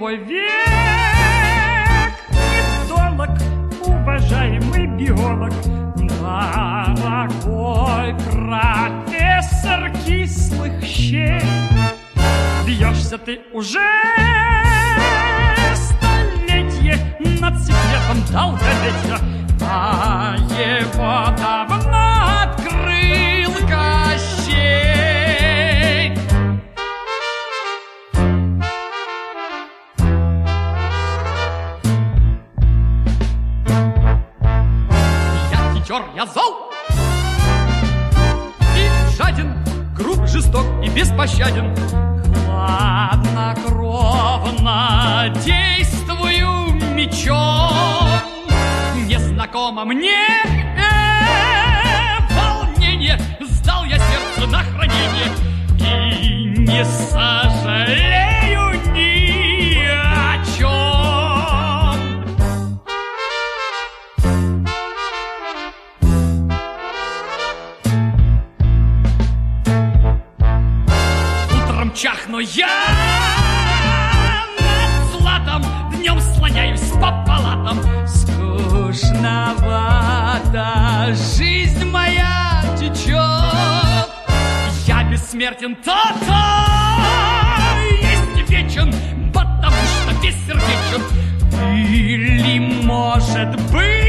твой век недолог, уважаемый биолог, дорогой профессор кислых щей. Бьешься ты уже столетие над секретом долголетия, а его давно открыл Кощей. Я хитер, я зол и жаден, груб, жесток и беспощаден. Хладнокровно действую мечом. Незнакомо мне волнение, сдал я сердце на хранение и не сожалею ни о чем. Утром чахну я над златом, днем слоняюсь по палатам. Скучновато жизнь моя течет. Я бессмертен, то-то есть вечен, потому что бессердечен. Или, может быть,